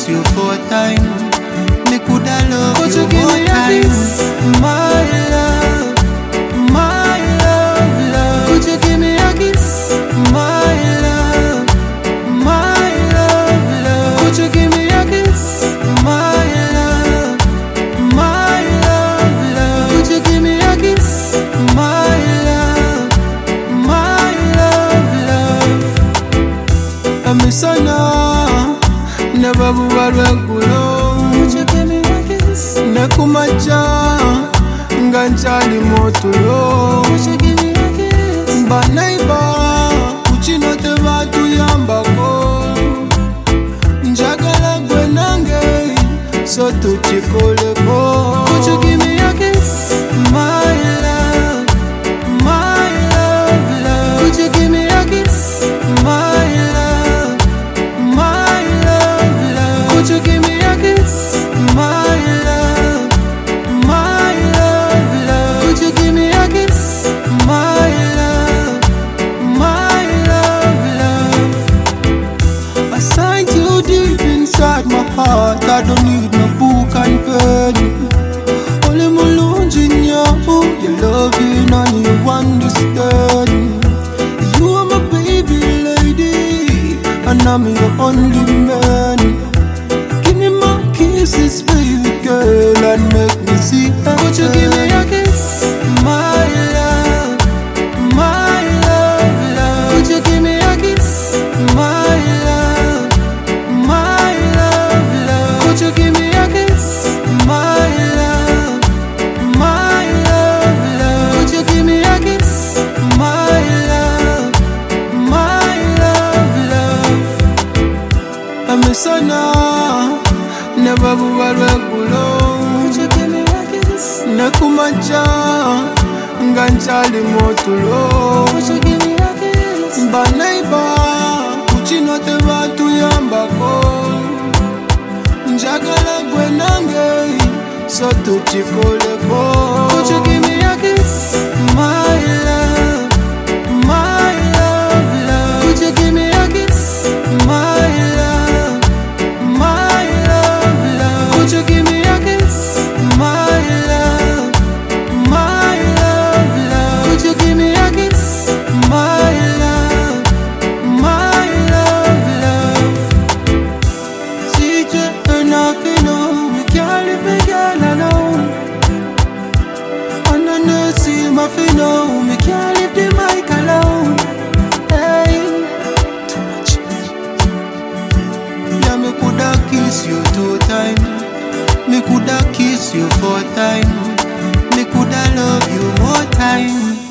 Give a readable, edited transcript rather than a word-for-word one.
kiss you 4 times. Me coulda love Could you you give more me a time. kiss? My love, my love, love. Could you give me a kiss? My love, my love, love. Could you give me a kiss? My love, my love, love. Could you give me a kiss? My love, my love, love. Amisana, never bubarwe kulo. Could you give me a kiss? Nekumacha, nganchali motulo. Could you give me a kiss? Banaiba, uchinote vatu yambako. Njagala gwenange, so tuchikoleko. Could you give me a kiss? My love, my love, love. Could you give me a kiss? My love, my love, love. Could you give me a kiss? My love, my love, love. Could you give me a kiss? My love, my love, love. I signed you deep inside my heart. I don't need no book and pen. Only mulunji nyabu, you loving and you understand. You are my baby lady, and I'm your only man. Give me my kisses, baby girl, and make me see heaven. Could you give me a kiss? My love, my love, love. Could you give me a kiss? My love, my love, love. Could you give me a kiss? My love, my love, love. Could you give me a kiss? My love, my love, love. Amisana, never bubarwe kulo. Could you give me a kiss? Nekumacha, nganchali motulo. Could you give me a kiss? Banaiba, uchinote vatu yambako. Njagala gwenange, so tuchikoleko. Could you give me a kiss? My love, my love, love. Could you give me a kiss? My love, my love, love. Could you give me a kiss? My love, my love, love. Could you give me a kiss? My love, my love, love. CJ enough, you know, we can't live a girl alone. And I know see my fino, we can't leave the mic alone. Hey, too much. Yeah, me coulda kiss you 2 times. Me coulda kiss you 4 times. Me coulda love you more time.